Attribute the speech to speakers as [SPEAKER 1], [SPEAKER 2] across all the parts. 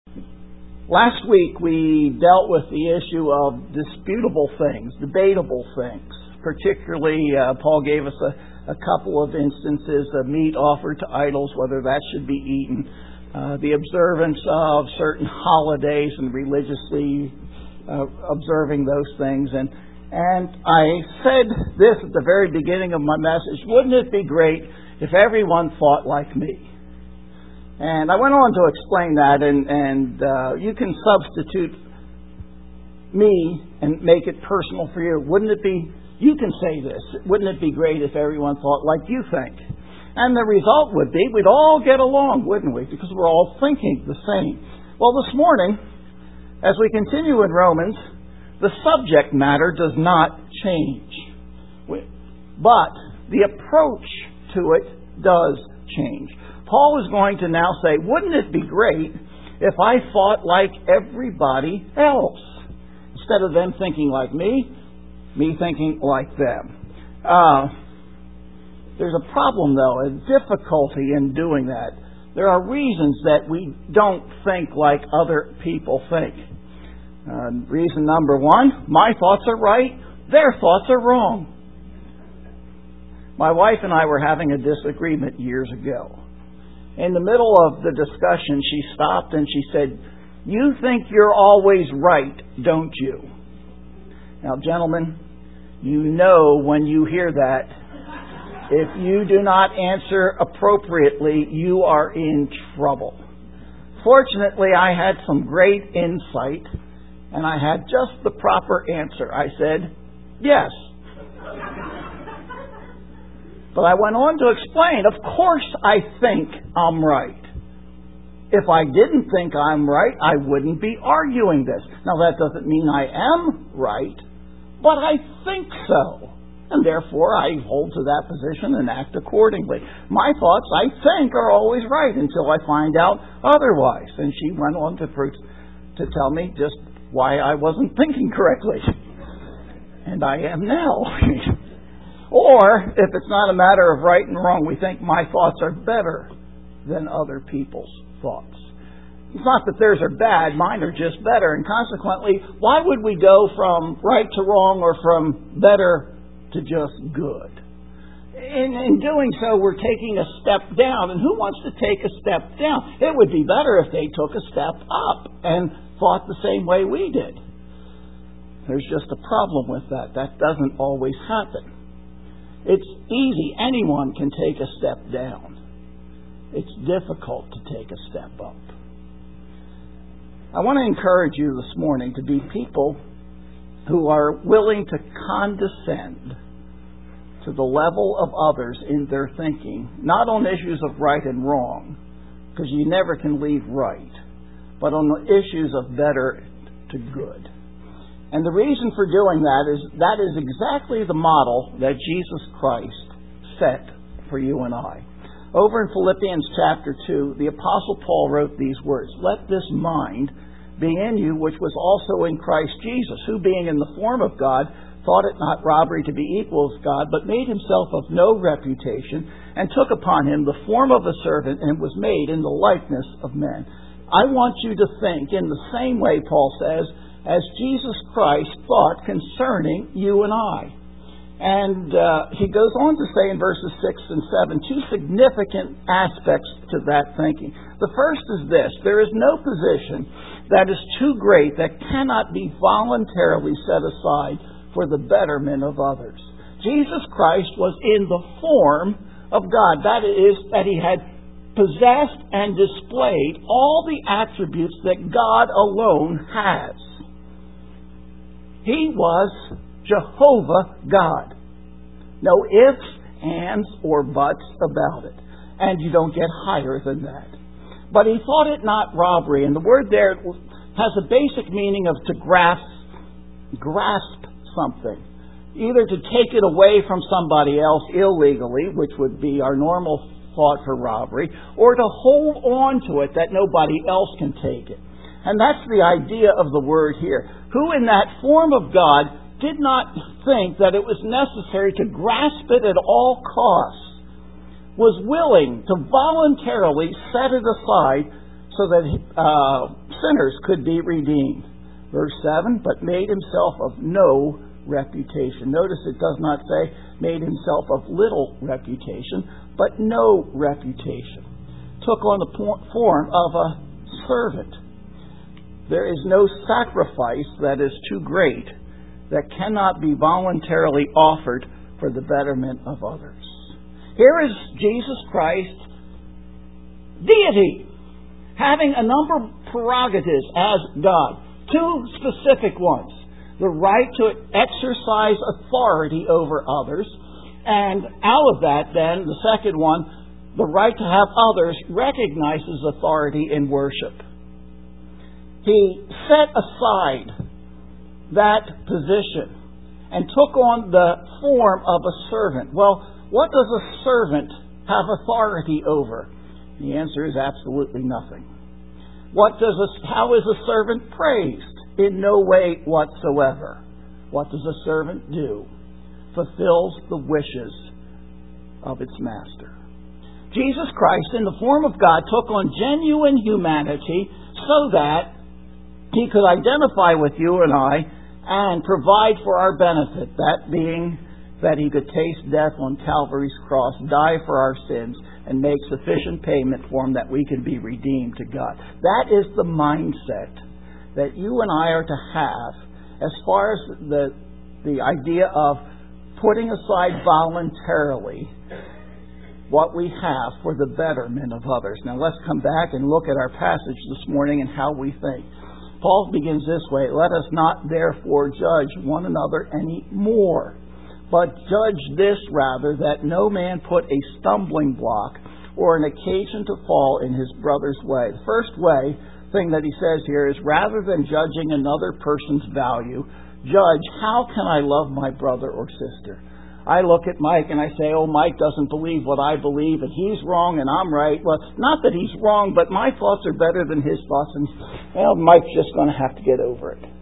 [SPEAKER 1] Last week we dealt with the issue of disputable things, debatable things. Particularly, Paul gave us a couple of instances of meat offered to idols, whether that should be eaten, the observance of certain holidays and religiously observing those things. And I said this at the very beginning of my message: wouldn't it be great if everyone thought like me? And I went on to explain that, and you can substitute me and make it personal for you. Wouldn't it be, you can say this, wouldn't it be great if everyone thought like you think? And the result would be we'd all get along, wouldn't we? Because we're all thinking the same. Well, this morning, as we continue in Romans, the subject matter does not change. But the approach to it does change. Paul is going to now say, wouldn't it be great if I thought like everybody else? Instead of them thinking like me thinking like them. There's a problem, though, a difficulty in doing that. There are reasons that we don't think like other people think. Reason number one, my thoughts are right, their thoughts are wrong. My wife and I were having a disagreement years ago. In the middle of the discussion, she stopped and she said, "You think you're always right, don't you?" Now, gentlemen, you know when you hear that, if you do not answer appropriately, you are in trouble. Fortunately, I had some great insight, and I had just the proper answer. I said, "Yes." But I went on to explain, of course I think I'm right. If I didn't think I'm right, I wouldn't be arguing this. Now, that doesn't mean I am right, but I think so. And therefore, I hold to that position and act accordingly. My thoughts, I think, are always right until I find out otherwise. And she went on to tell me just why I wasn't thinking correctly. And I am now. Or, if it's not a matter of right and wrong, we think my thoughts are better than other people's thoughts. It's not that theirs are bad, mine are just better. And consequently, why would we go from right to wrong or from better to just good? In doing so, we're taking a step down. And who wants to take a step down? It would be better if they took a step up and thought the same way we did. There's just a problem with that. That doesn't always happen. It's easy. Anyone can take a step down. It's difficult to take a step up. I want to encourage you this morning to be people who are willing to condescend to the level of others in their thinking, not on issues of right and wrong, because you never can leave right, but on the issues of better to good. And the reason for doing that is exactly the model that Jesus Christ set for you and I. Over in Philippians chapter 2, the Apostle Paul wrote these words: "Let this mind be in you, which was also in Christ Jesus, who being in the form of God, thought it not robbery to be equal with God, but made himself of no reputation, and took upon him the form of a servant, and was made in the likeness of men." I want you to think in the same way, Paul says, as Jesus Christ thought concerning you and I. And he goes on to say in verses 6 and 7, two significant aspects to that thinking. The first is this: there is no position that is too great that cannot be voluntarily set aside for the betterment of others. Jesus Christ was in the form of God. That is, that he had possessed and displayed all the attributes that God alone has. He was Jehovah God. No ifs, ands, or buts about it. And you don't get higher than that. But he thought it not robbery. And the word there has a basic meaning of to grasp something. Either to take it away from somebody else illegally, which would be our normal thought for robbery, or to hold on to it that nobody else can take it. And that's the idea of the word here. Who in that form of God did not think that it was necessary to grasp it at all costs, was willing to voluntarily set it aside so that sinners could be redeemed. Verse 7, but made himself of no reputation. Notice it does not say made himself of little reputation, but no reputation. Took on the form of a servant. There is no sacrifice that is too great that cannot be voluntarily offered for the betterment of others. Here is Jesus Christ, deity, having a number of prerogatives as God. Two specific ones. The right to exercise authority over others, and out of that then, the second one, the right to have others recognize his authority in worship. He set aside that position and took on the form of a servant. Well, what does a servant have authority over? The answer is absolutely nothing. How is a servant praised? In no way whatsoever. What does a servant do? Fulfills the wishes of its master. Jesus Christ, in the form of God, took on genuine humanity so that he could identify with you and I and provide for our benefit. That being that he could taste death on Calvary's cross, die for our sins, and make sufficient payment for them that we can be redeemed to God. That is the mindset that you and I are to have as far as the idea of putting aside voluntarily what we have for the betterment of others. Now let's come back and look at our passage this morning and how we think. Paul begins this way, let us not therefore judge one another any more, but judge this rather, that no man put a stumbling block or an occasion to fall in his brother's way. The first thing that he says here is, rather than judging another person's value, judge, how can I love my brother or sister? I look at Mike and I say, oh, Mike doesn't believe what I believe and he's wrong and I'm right. Well, not that he's wrong, but my thoughts are better than his thoughts and, well, Mike's just going to have to get over it.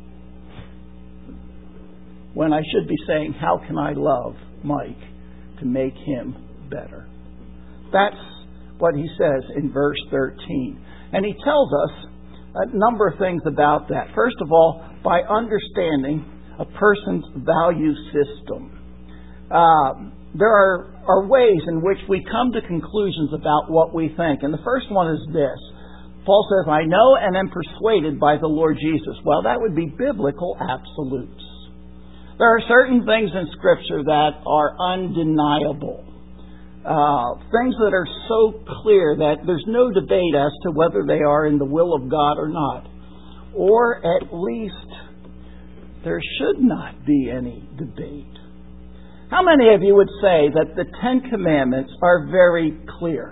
[SPEAKER 1] When I should be saying, how can I love Mike to make him better? That's what he says in verse 13. And he tells us a number of things about that. First of all, by understanding a person's value system. There are ways in which we come to conclusions about what we think. And the first one is this. Paul says, I know and am persuaded by the Lord Jesus. Well, that would be biblical absolutes. There are certain things in Scripture that are undeniable. Things that are so clear that there's no debate as to whether they are in the will of God or not. Or at least there should not be any debate. How many of you would say that the Ten Commandments are very clear?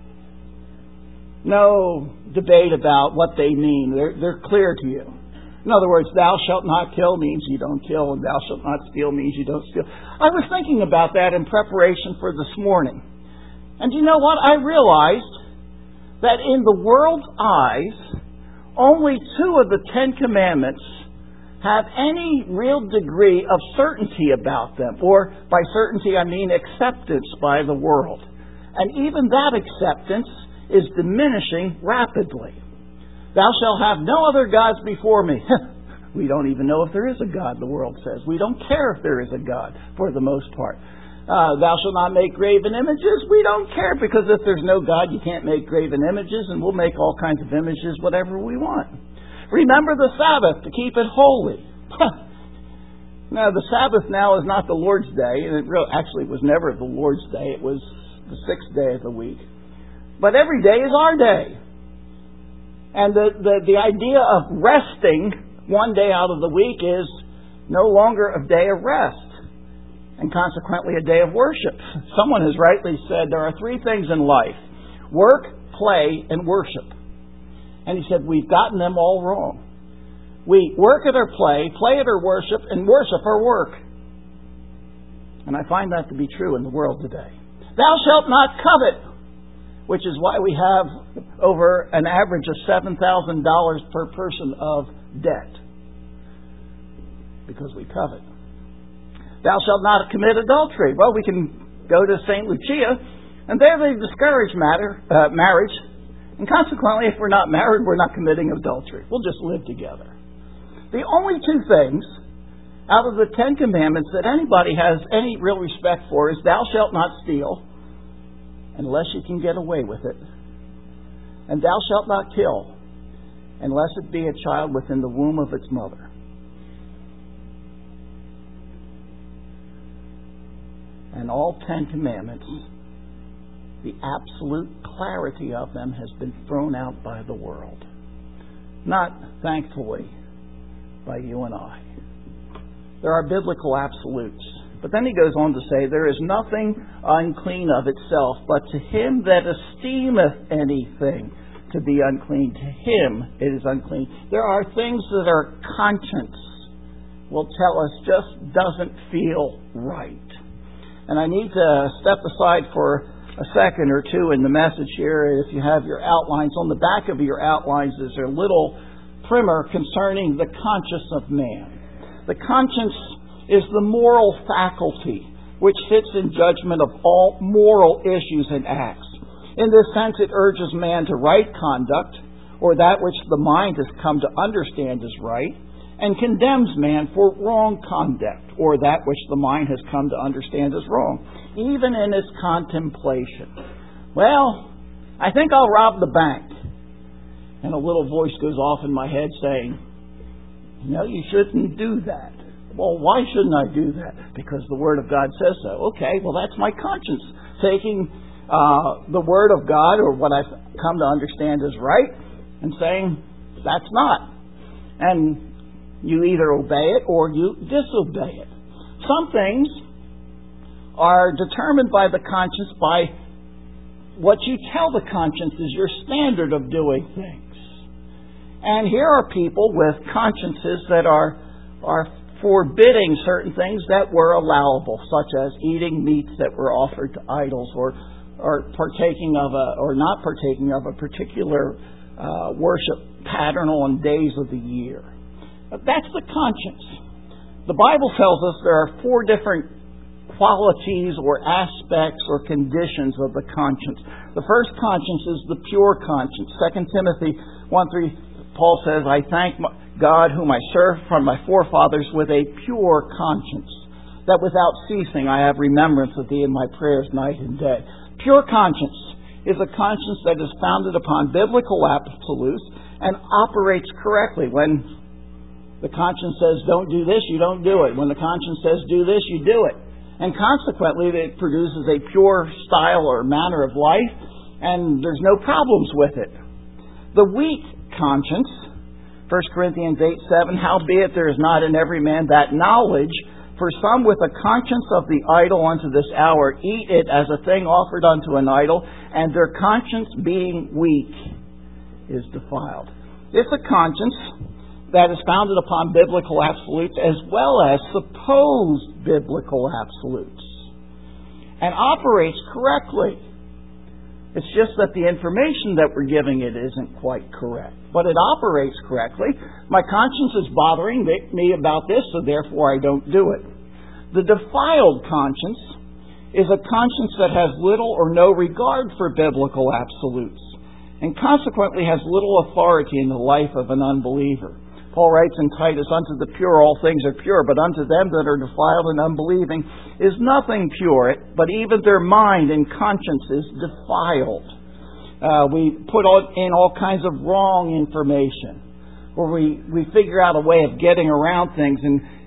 [SPEAKER 1] No debate about what they mean. They're clear to you. In other words, thou shalt not kill means you don't kill, and thou shalt not steal means you don't steal. I was thinking about that in preparation for this morning. And you know what? I realized that in the world's eyes, only 2 of the Ten Commandments have any real degree of certainty about them. Or by certainty, I mean acceptance by the world. And even that acceptance is diminishing rapidly. Thou shalt have no other gods before me. We don't even know if there is a God, the world says. We don't care if there is a God, for the most part. Thou shalt not make graven images. We don't care, because if there's no God, you can't make graven images, and we'll make all kinds of images, whatever we want. Remember the Sabbath, to keep it holy. Now, the Sabbath now is not the Lord's Day, and it actually was never the Lord's Day. It was the 6th day of the week. But every day is our day. And the idea of resting one day out of the week is no longer a day of rest, and consequently a day of worship. Someone has rightly said there are 3 things in life: work, play, and worship. And he said we've gotten them all wrong. We work at our play at our worship, and worship our work. And I find that to be true in the world today. Thou shalt not covet, which is why we have over an average of $7,000 per person of debt. Because we covet. Thou shalt not commit adultery. Well, we can go to St. Lucia, and there they discourage marriage And consequently, if we're not married, we're not committing adultery. We'll just live together. The only two things out of the Ten Commandments that anybody has any real respect for is thou shalt not steal, unless you can get away with it. And thou shalt not kill, unless it be a child within the womb of its mother. And all 10 commandments, the absolute clarity of them has been thrown out by the world. Not, thankfully, by you and I. There are biblical absolutes. But then he goes on to say, there is nothing unclean of itself, but to him that esteemeth anything to be unclean, to him it is unclean. There are things that our conscience will tell us just doesn't feel right. And I need to step aside for a second or two in the message here. If you have your outlines, on the back of your outlines is a little primer concerning the conscience of man. The conscience is the moral faculty which sits in judgment of all moral issues and acts. In this sense, it urges man to right conduct, or that which the mind has come to understand is right, and condemns man for wrong conduct, or that which the mind has come to understand is wrong, even in its contemplation. Well, I think I'll rob the bank. And a little voice goes off in my head saying, no, you shouldn't do that. Well, why shouldn't I do that? Because the Word of God says so. Okay, well, that's my conscience taking the Word of God, or what I've come to understand is right, and saying, that's not. And you either obey it or you disobey it. Some things are determined by the conscience by what you tell the conscience is your standard of doing things. And here are people with consciences that are forbidding certain things that were allowable, such as eating meats that were offered to idols, or partaking of or not partaking of a particular worship pattern on days of the year. That's the conscience. The Bible tells us there are 4 different qualities or aspects or conditions of the conscience. The first conscience is the pure conscience. 2 Timothy 1:3, Paul says, I thank God whom I serve from my forefathers with a pure conscience, that without ceasing I have remembrance of thee in my prayers night and day. Pure conscience is a conscience that is founded upon biblical absolutes and operates correctly. When the conscience says don't do this, you don't do it. When the conscience says do this, you do it. And consequently, it produces a pure style or manner of life, and there's no problems with it. The weak conscience, 1 Corinthians 8:7, howbeit there is not in every man that knowledge, for some with a conscience of the idol unto this hour eat it as a thing offered unto an idol, and their conscience being weak is defiled. It's a conscience that is founded upon biblical absolutes as well as supposed biblical absolutes, and operates correctly. It's just that the information that we're giving it isn't quite correct. But it operates correctly. My conscience is bothering me about this, so therefore I don't do it. The defiled conscience is a conscience that has little or no regard for biblical absolutes, and consequently has little authority in the life of an unbeliever. Paul writes in Titus, unto the pure all things are pure, but unto them that are defiled and unbelieving is nothing pure, but even their mind and conscience is defiled. We put in all kinds of wrong information, or we figure out a way of getting around things,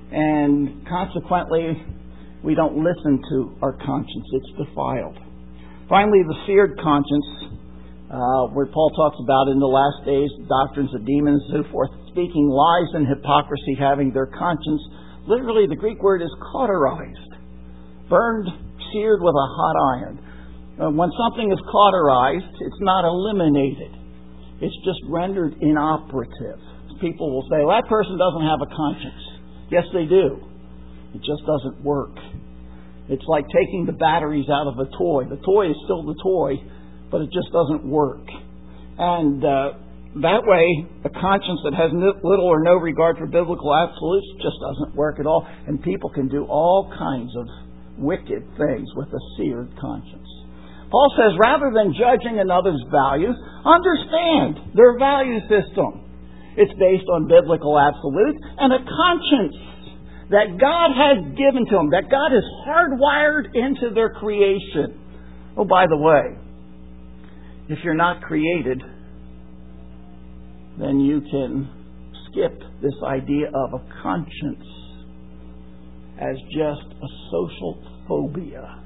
[SPEAKER 1] and consequently we don't listen to our conscience. It's defiled. Finally, the seared conscience, where Paul talks about in the last days doctrines of demons and so forth, speaking lies and hypocrisy, having their conscience, literally the Greek word is cauterized, burned, seared with a hot iron. When something is cauterized, it's not eliminated. It's just rendered inoperative. People will say, well, that person doesn't have a conscience. Yes, they do. It just doesn't work. It's like taking the batteries out of a toy. The toy is still the toy, but it just doesn't work. And that way, a conscience that has little or no regard for biblical absolutes just doesn't work at all. And people can do all kinds of wicked things with a seared conscience. Paul says, rather than judging another's values, understand their value system. It's based on biblical absolutes and a conscience that God has given to them, that God has hardwired into their creation. Oh, by the way, if you're not created, then you can skip this idea of a conscience as just a social phobia.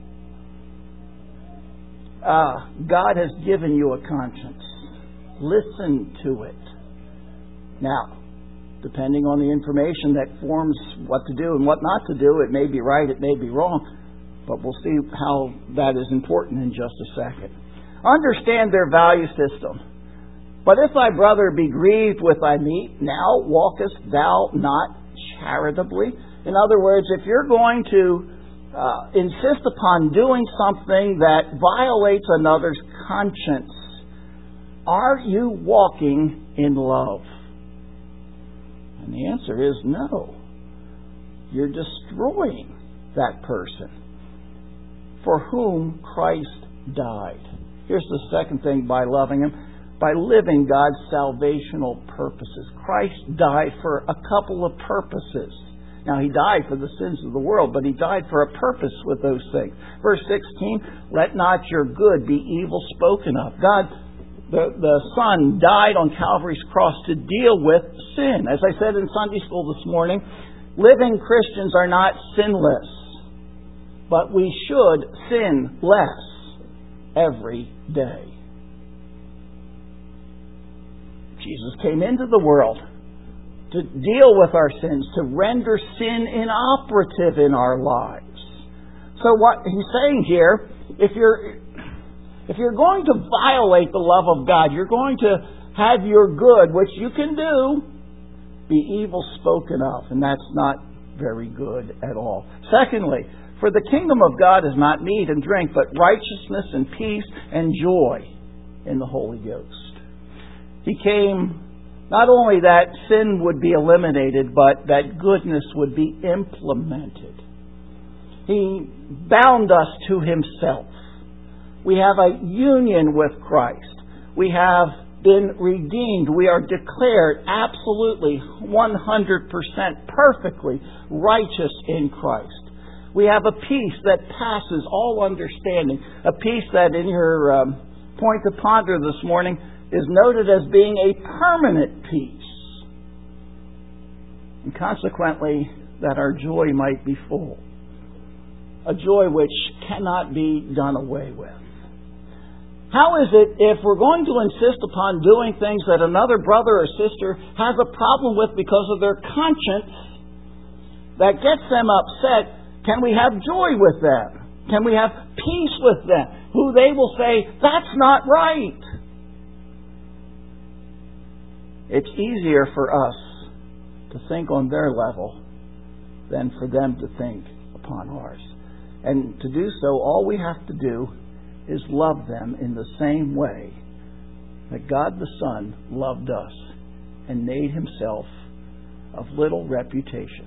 [SPEAKER 1] God has given you a conscience. Listen to it. Now, depending on the information that forms what to do and what not to do, it may be right, it may be wrong, but we'll see how that is important in just a second. Understand their value system. But if thy brother be grieved with thy meat, now walkest thou not charitably? In other words, if you're going to insist upon doing something that violates another's conscience, are you walking in love? And the answer is no. You're destroying that person for whom Christ died. Here's the second thing by loving Him. By living God's salvational purposes. Christ died for a couple of purposes. Now, He died for the sins of the world, but He died for a purpose with those things. Verse 16, let not your good be evil spoken of. God, the Son, died on Calvary's cross to deal with sin. As I said in Sunday school this morning, living Christians are not sinless, but we should sin less every day. Jesus came into the world to deal with our sins, to render sin inoperative in our lives. So what He's saying here, if you're going to violate the love of God, you're going to have your good, which you can do, be evil spoken of, and that's not very good at all. Secondly, for the kingdom of God is not meat and drink, but righteousness and peace and joy in the Holy Ghost. He came, not only that sin would be eliminated, but that goodness would be implemented. He bound us to Himself. We have a union with Christ. We have been redeemed. We are declared absolutely 100% perfectly righteous in Christ. We have a peace that passes all understanding. A peace that in your point to ponder this morning is noted as being a permanent peace. And consequently, that our joy might be full. A joy which cannot be done away with. How is it if we're going to insist upon doing things that another brother or sister has a problem with because of their conscience that gets them upset, can we have joy with them? Can we have peace with them? Who they will say, that's not right. It's easier for us to think on their level than for them to think upon ours. And to do so, all we have to do is love them in the same way that God the Son loved us and made Himself of little reputation.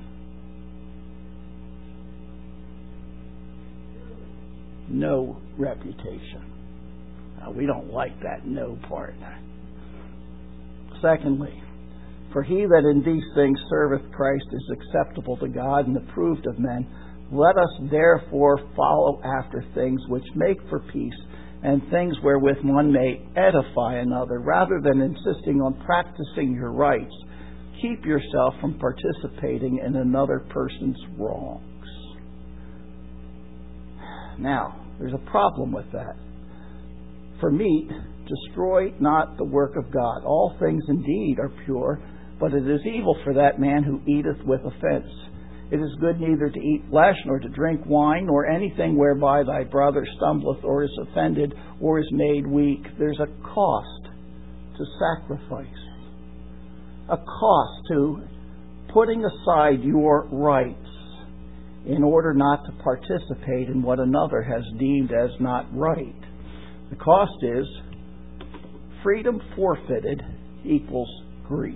[SPEAKER 1] No reputation. Now, we don't like that no part. Secondly, for he that in these things serveth Christ is acceptable to God and approved of men. Let us therefore follow after things which make for peace, and things wherewith one may edify another, rather than insisting on practicing your rights. Keep yourself from participating in another person's wrongs. Now, there's a problem with that. For meat, destroy not the work of God. All things indeed are pure, but it is evil for that man who eateth with offense. It is good neither to eat flesh, nor to drink wine, nor anything whereby thy brother stumbleth, or is offended, or is made weak. There's a cost to sacrifice. A cost to putting aside your rights in order not to participate in what another has deemed as not right. The cost is freedom forfeited equals grief.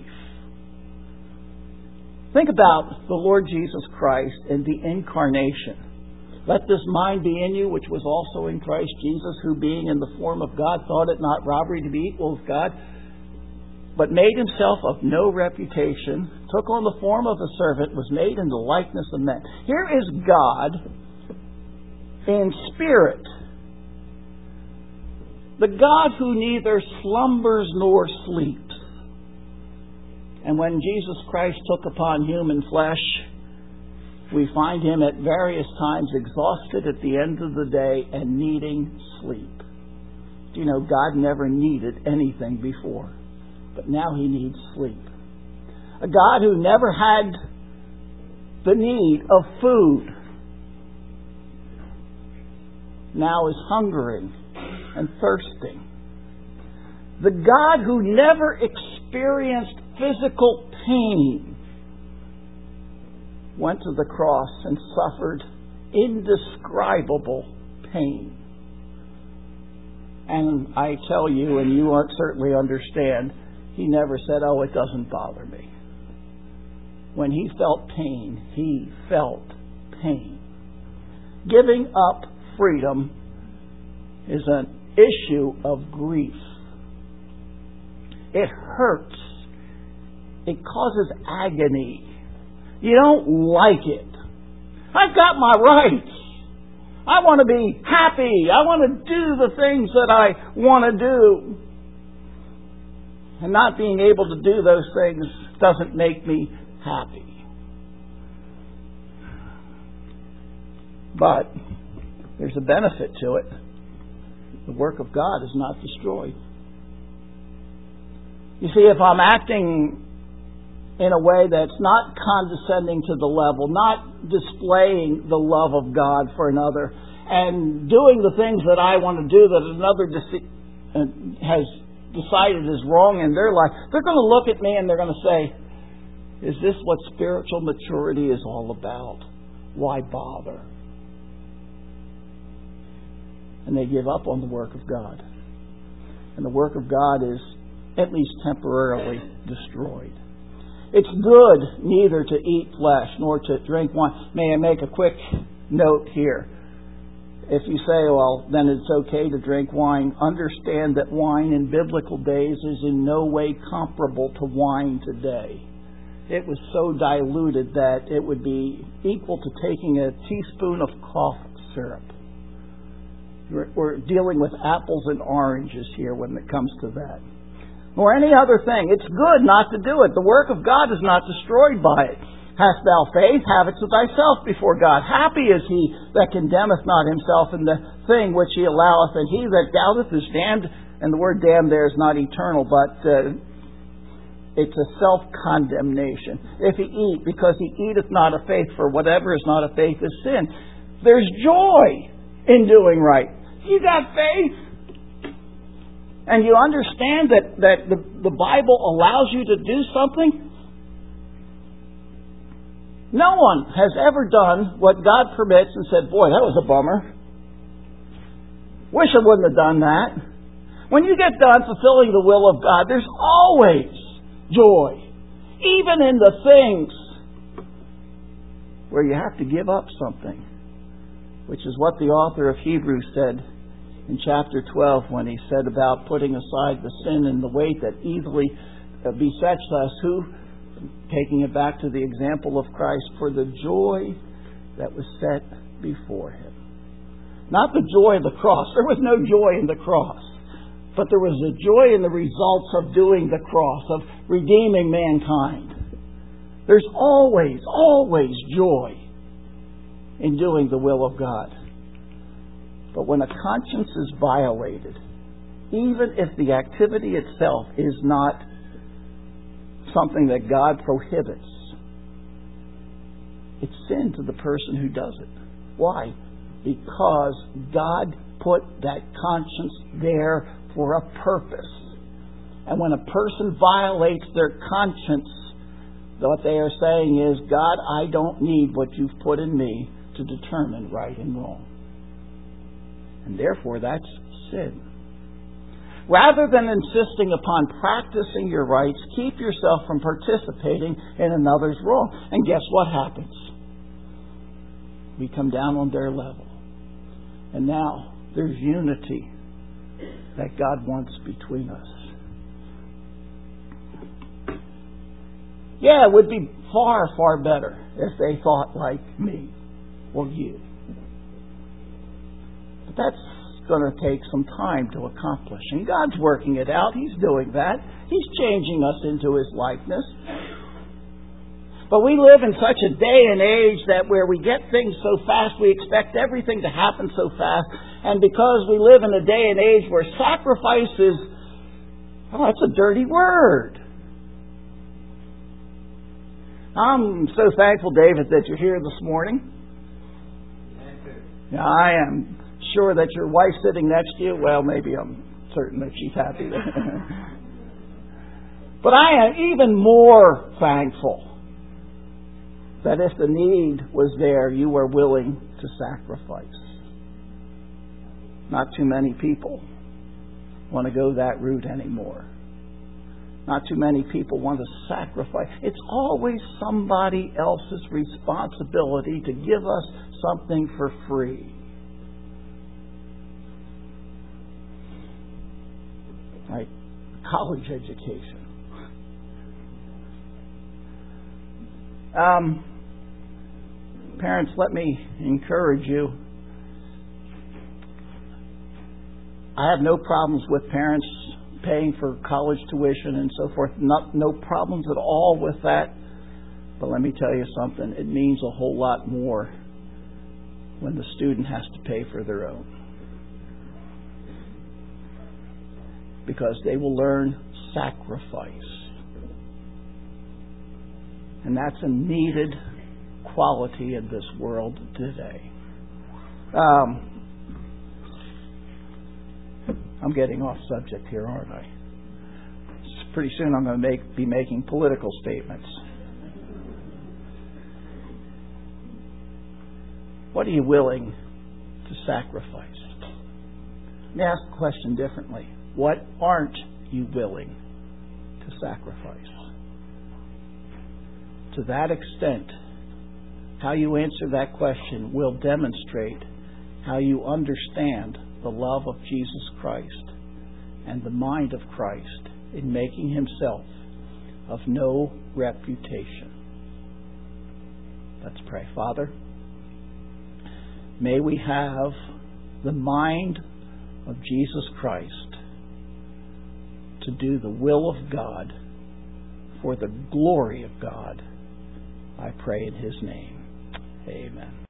[SPEAKER 1] Think about the Lord Jesus Christ and the incarnation. Let this mind be in you, which was also in Christ Jesus, who being in the form of God, thought it not robbery to be equal with God, but made himself of no reputation, took on the form of a servant, was made in the likeness of men. Here is God in spirit. The God who neither slumbers nor sleeps. And when Jesus Christ took upon human flesh, we find him at various times exhausted at the end of the day and needing sleep. Do you know God never needed anything before, but now he needs sleep. A God who never had the need of food now is hungering and thirsting. The God who never experienced physical pain went to the cross and suffered indescribable pain. And I tell you, and you certainly understand, he never said, "Oh, it doesn't bother me." When he felt pain, he felt pain. Giving up freedom is an issue of grief. It hurts. It causes agony. You don't like it. I've got my rights. I want to be happy. I want to do the things that I want to do. And not being able to do those things doesn't make me happy. But there's a benefit to it. The work of God is not destroyed. You see, if I'm acting in a way that's not condescending to the level, not displaying the love of God for another, and doing the things that I want to do that another has decided is wrong in their life, they're going to look at me and they're going to say, "Is this what spiritual maturity is all about? Why bother?" And they give up on the work of God. And the work of God is at least temporarily destroyed. It's good neither to eat flesh nor to drink wine. May I make a quick note here? If you say, well, then it's okay to drink wine, understand that wine in biblical days is in no way comparable to wine today. It was so diluted that it would be equal to taking a teaspoon of cough syrup. We're dealing with apples and oranges here when it comes to that. Or any other thing. It's good not to do it. The work of God is not destroyed by it. Hast thou faith? Have it to thyself before God. Happy is he that condemneth not himself in the thing which he alloweth, and he that doubteth is damned. And the word damned there is not eternal, but it's a self-condemnation. If he eat, because he eateth not of faith, for whatever is not of faith is sin. There's joy in doing right. You got faith, and you understand that the Bible allows you to do something. No one has ever done what God permits and said, "Boy, that was a bummer. Wish I wouldn't have done that." When you get done fulfilling the will of God, there's always joy. Even in the things where you have to give up something. Which is what the author of Hebrews said in chapter 12 when he said about putting aside the sin and the weight that easily besets us, who, taking it back to the example of Christ, for the joy that was set before him. Not the joy of the cross. There was no joy in the cross. But there was a joy in the results of doing the cross, of redeeming mankind. There's always, always joy in doing the will of God. But when a conscience is violated, even if the activity itself is not something that God prohibits, it's sin to the person who does it. Why? Because God put that conscience there for a purpose. And when a person violates their conscience, what they are saying is, "God, I don't need what you've put in me to determine right and wrong." And therefore, that's sin. Rather than insisting upon practicing your rights, keep yourself from participating in another's wrong. And guess what happens? We come down on their level. And now there's unity that God wants between us. Yeah, it would be far, far better if they thought like me or you. But that's going to take some time to accomplish. And God's working it out. He's doing that. He's changing us into His likeness. But we live in such a day and age that where we get things so fast, we expect everything to happen so fast. And because we live in a day and age where sacrifice is, that's a dirty word. I'm so thankful, David, that you're here this morning. Yeah, I am sure that your wife's sitting next to you. Well, maybe I'm certain that she's happy. But I am even more thankful that if the need was there, you were willing to sacrifice. Not too many people want to go that route anymore. Not too many people want to sacrifice. It's always somebody else's responsibility to give us something for free. Like college education. Parents, let me encourage you. I have no problems with parents paying for college tuition and so forth. No problems at all with that. But let me tell you something. It means a whole lot more when the student has to pay for their own. Because they will learn sacrifice. And that's a needed quality in this world today. I'm getting off subject here, aren't I? Pretty soon I'm going to be making political statements. What are you willing to sacrifice? Let me ask the question differently. What aren't you willing to sacrifice? To that extent, how you answer that question will demonstrate how you understand the love of Jesus Christ and the mind of Christ in making Himself of no reputation. Let's pray. Father, may we have the mind of Jesus Christ to do the will of God for the glory of God. I pray in His name. Amen.